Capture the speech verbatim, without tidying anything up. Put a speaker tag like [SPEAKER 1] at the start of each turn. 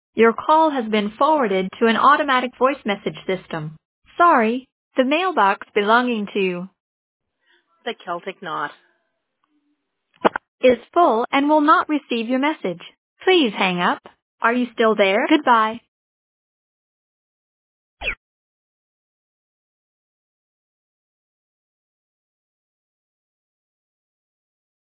[SPEAKER 1] Your call has been forwarded to an automatic voice message system. Sorry, the mailbox belonging to
[SPEAKER 2] The Celtic Knot
[SPEAKER 1] is full and will not receive your message. Please hang up. Are you still there? Goodbye.